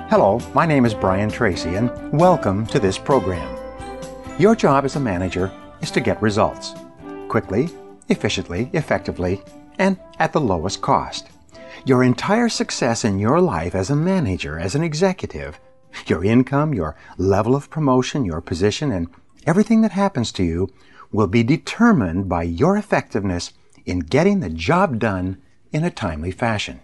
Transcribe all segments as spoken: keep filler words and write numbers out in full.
Hello, my name is Brian Tracy, and welcome to this program. Your job as a manager is to get results quickly, efficiently, effectively, and at the lowest cost. Your entire success in your life as a manager, as an executive, your income, your level of promotion, your position, and everything that happens to you will be determined by your effectiveness in getting the job done in a timely fashion.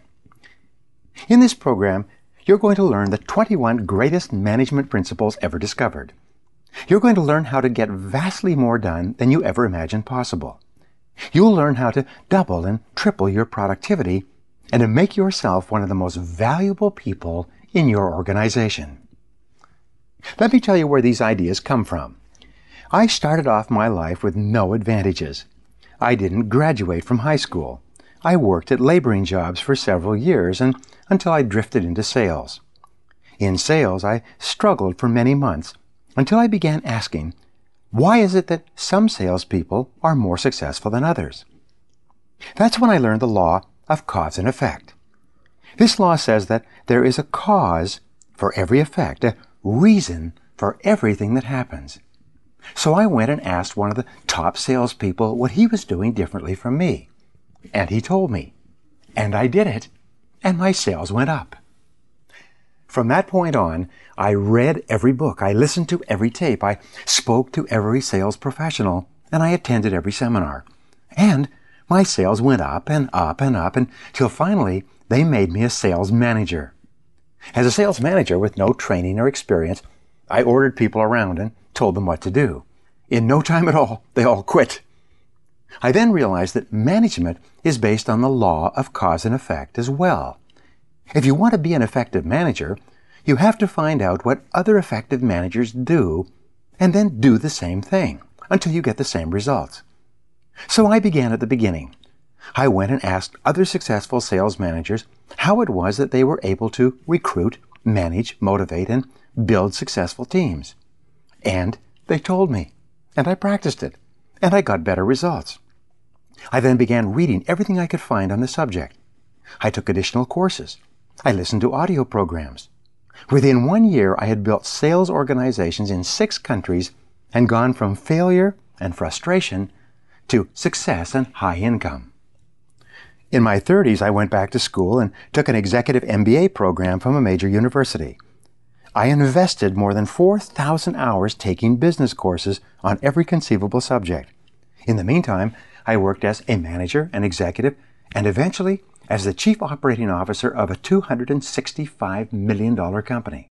In this program, you're going to learn the twenty-one greatest management principles ever discovered. You're going to learn how to get vastly more done than you ever imagined possible. You'll learn how to double and triple your productivity and to make yourself one of the most valuable people in your organization. Let me tell you where these ideas come from. I started off my life with no advantages. I didn't graduate from high school. I worked at laboring jobs for several years and until I drifted into sales. In sales, I struggled for many months until I began asking, why is it that some salespeople are more successful than others? That's when I learned the law of cause and effect. This law says that there is a cause for every effect, a reason for everything that happens. So I went and asked one of the top salespeople what he was doing differently from me. And he told me. And I did it. And my sales went up. From that point on, I read every book. I listened to every tape. I spoke to every sales professional. And I attended every seminar. And my sales went up and up and up until finally they made me a sales manager. As a sales manager with no training or experience, I ordered people around and told them what to do. In no time at all, they all quit. I then realized that management is based on the law of cause and effect as well. If you want to be an effective manager, you have to find out what other effective managers do and then do the same thing until you get the same results. So I began at the beginning. I went and asked other successful sales managers how it was that they were able to recruit, manage, motivate, and build successful teams. And they told me, and I practiced it. And I got better results. I then began reading everything I could find on the subject. I took additional courses. I listened to audio programs. Within one year, I had built sales organizations in six countries and gone from failure and frustration to success and high income. In my thirties, I went back to school and took an executive M B A program from a major university. I invested more than four thousand hours taking business courses on every conceivable subject. In the meantime, I worked as a manager, an executive, and eventually as the chief operating officer of a two hundred sixty-five million dollars company.